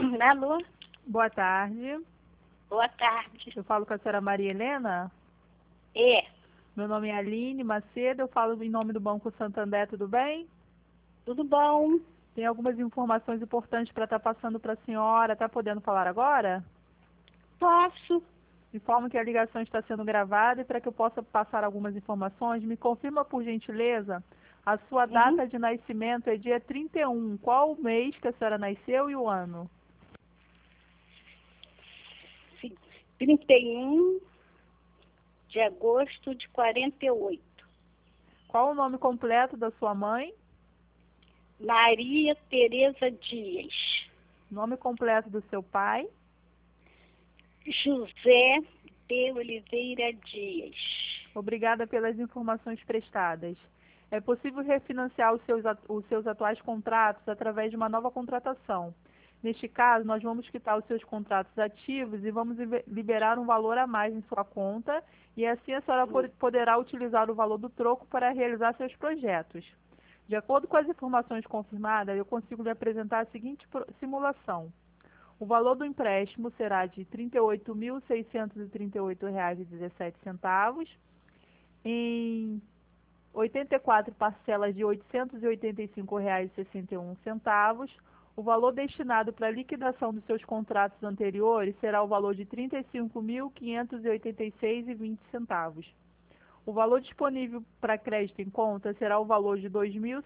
Alô? Boa tarde. Boa tarde. Eu falo com a senhora Maria Helena. É, Meu nome é Aline Macedo. Eu falo em nome do Banco Santander, tudo bem? tudo bom? Tem algumas informações importantes para estar passando para a senhora. Está podendo falar agora? Posso? Informo que a ligação está sendo gravada e para que eu possa passar algumas informações, me confirma por gentileza, a sua Uhum. data de nascimento é dia 31. Qual o mês que a senhora nasceu e o ano? 31 de agosto de 48. Qual o nome completo da sua mãe? Maria Tereza Dias. Nome completo do seu pai? José de Oliveira Dias. Obrigada pelas informações prestadas. É possível refinanciar os seus atuais contratos através de uma nova contratação. Neste caso, nós vamos quitar os seus contratos ativos e vamos liberar um valor a mais em sua conta e assim a senhora poderá utilizar o valor do troco para realizar seus projetos. De acordo com as informações confirmadas, eu consigo lhe apresentar a seguinte simulação. O valor do empréstimo será de R$ 38.638,17 em 84 parcelas de R$ 885,61. O valor destinado para a liquidação dos seus contratos anteriores será o valor de R$ 35.586,20. O valor disponível para crédito em conta será o valor de R$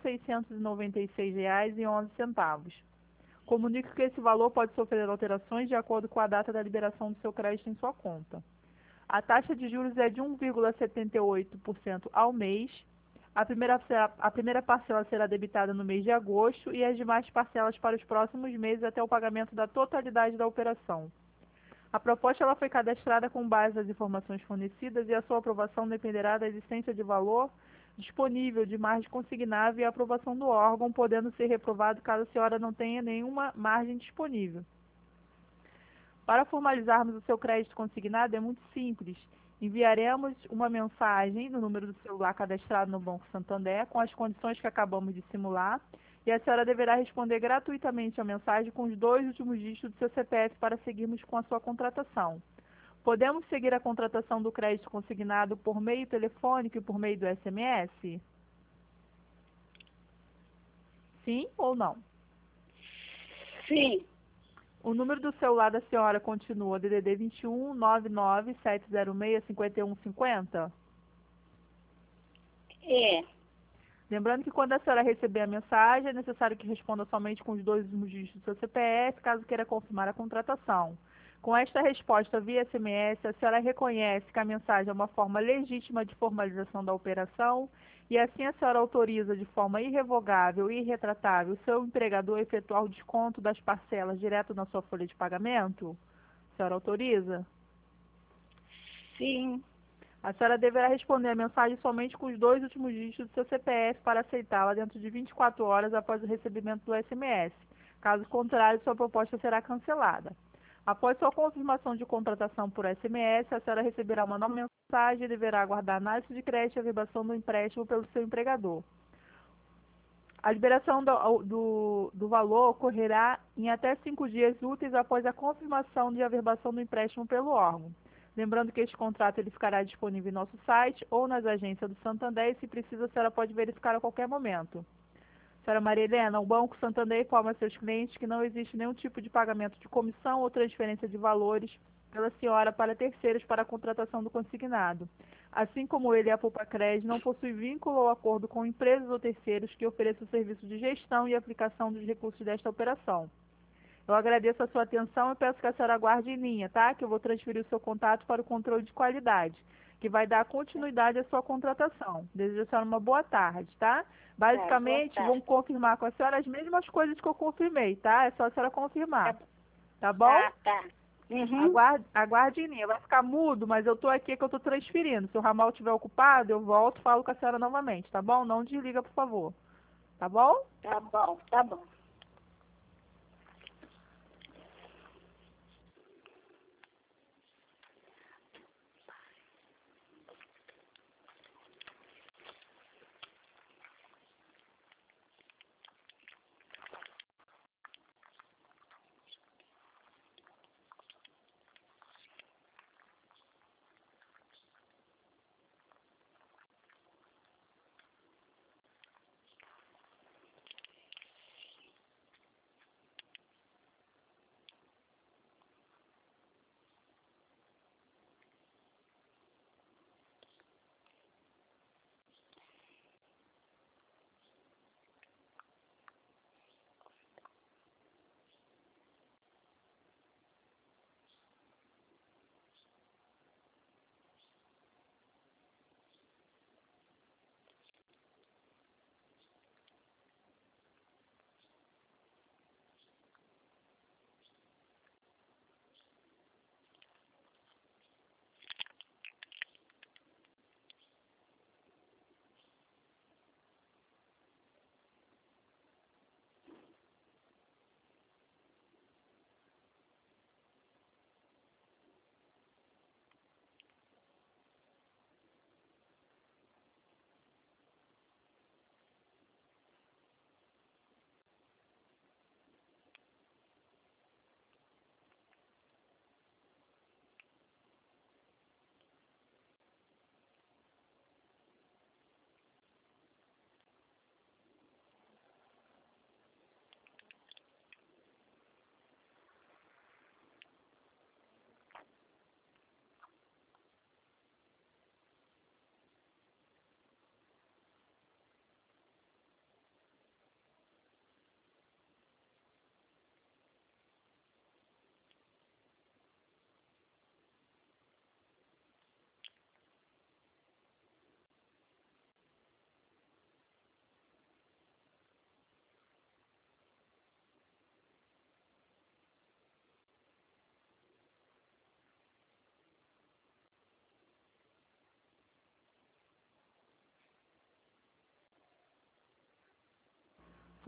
2.696,11. Comunico que esse valor pode sofrer alterações de acordo com a data da liberação do seu crédito em sua conta. A taxa de juros é de 1,78% ao mês. A primeira parcela será debitada no mês de agosto e as demais parcelas para os próximos meses até o pagamento da totalidade da operação. A proposta ela foi cadastrada com base nas informações fornecidas e a sua aprovação dependerá da existência de valor disponível de margem consignável e a aprovação do órgão, podendo ser reprovado caso a senhora não tenha nenhuma margem disponível. Para formalizarmos o seu crédito consignado é muito simples. Enviaremos uma mensagem no número do celular cadastrado no Banco Santander com as condições que acabamos de simular e a senhora deverá responder gratuitamente a mensagem com os 2 últimos dígitos do seu CPF para seguirmos com a sua contratação. Podemos seguir a contratação do crédito consignado por meio telefônico e por meio do SMS? Sim ou não? Sim, O número do celular da senhora continua DDD 21 99 706 5150? é. Lembrando que quando a senhora receber a mensagem, é necessário que responda somente com os 2 últimos dígitos do seu CPF, caso queira confirmar a contratação. Com esta resposta via SMS, a senhora reconhece que a mensagem é uma forma legítima de formalização da operação e assim a senhora autoriza de forma irrevogável e irretratável o seu empregador a efetuar o desconto das parcelas direto na sua folha de pagamento? A senhora autoriza? Sim, A senhora deverá responder a mensagem somente com os 2 últimos dígitos do seu CPF para aceitá-la dentro de 24 horas após o recebimento do SMS. Caso contrário, sua proposta será cancelada. Após sua confirmação de contratação por SMS, a senhora receberá uma nova mensagem e deverá aguardar a análise de crédito e a averbação do empréstimo pelo seu empregador. A liberação do valor ocorrerá em até 5 dias úteis após a confirmação de averbação do empréstimo pelo órgão. Lembrando que este contrato ele ficará disponível em nosso site ou nas agências do Santander e, se precisa, a senhora pode verificar a qualquer momento. Senhora Maria Helena, o Banco Santander informa a seus clientes que não existe nenhum tipo de pagamento de comissão ou transferência de valores pela senhora para terceiros para a contratação do consignado. Assim como ele e a Poupa-Crédito não possui vínculo ou acordo com empresas ou terceiros que ofereçam o serviço de gestão e aplicação dos recursos desta operação. Eu agradeço a sua atenção e peço que a senhora aguarde em linha, tá? Que eu vou transferir o seu contato para o controle de qualidade, que vai dar continuidade à sua contratação. Desejo a senhora uma boa tarde, tá? tá, boa Basicamente, vamos tarde. confirmar com a senhora as mesmas coisas que eu confirmei, tá? É só a senhora confirmar, Tá, tá bom? tá. Uhum. Aguarde em linha. Vai ficar mudo, mas eu tô aqui que eu tô transferindo. Se o ramal estiver ocupado, eu volto e falo com a senhora novamente, tá bom? Não desliga, por favor. Tá bom? Tá bom, tá bom.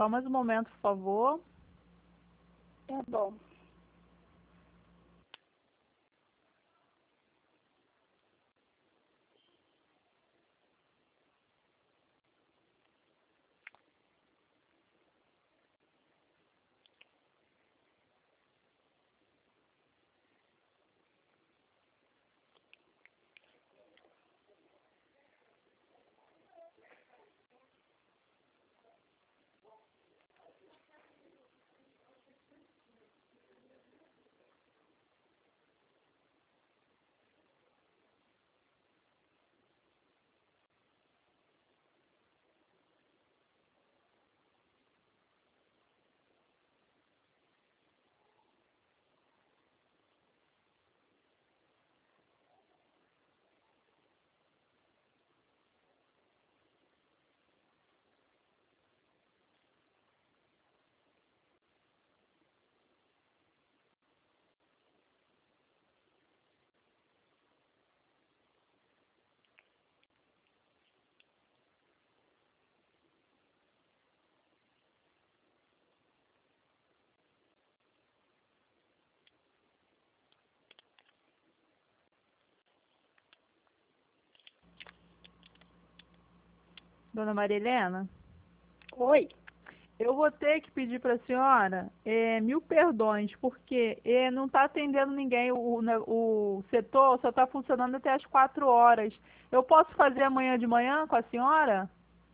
Só mais um momento, por favor. Tá bom. Dona Maria Helena, Oi. eu vou ter que pedir para a senhora 1000 perdões, porque não está atendendo ninguém. O setor só está funcionando até as 4 horas. Eu posso fazer amanhã de manhã com a senhora?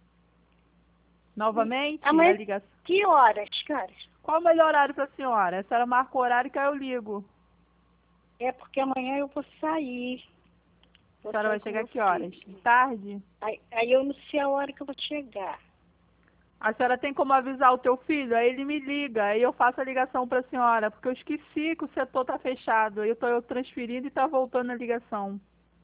Novamente, a Amanhã, ligação. que horas, cara? Qual o melhor horário para a senhora? A senhora marca o horário que aí eu ligo. É porque amanhã eu vou sair. A Vou senhora vai sair com chegar meu que horas? filho. Tarde? Aí eu não sei a hora que eu vou chegar. A senhora tem como avisar o teu filho? Aí ele me liga, aí eu faço a ligação para a senhora, porque eu esqueci que o setor está fechado. Aí eu estou transferindo e está voltando a ligação.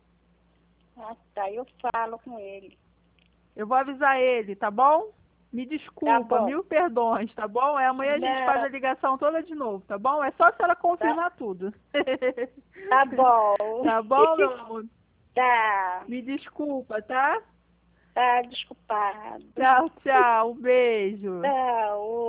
Ah, tá. Eu falo com ele. Eu vou avisar ele, tá bom? Me Tá desculpa, bom. 1000 perdões, tá bom? Amanhã a gente faz Não, a ligação toda de novo, tá bom? É só a senhora tá, confirmar tudo. tá bom. Tá bom, meu amor? Tá. Me desculpa, tá? Tá desculpado. Tchau, tchau. Um beijo. Tchau.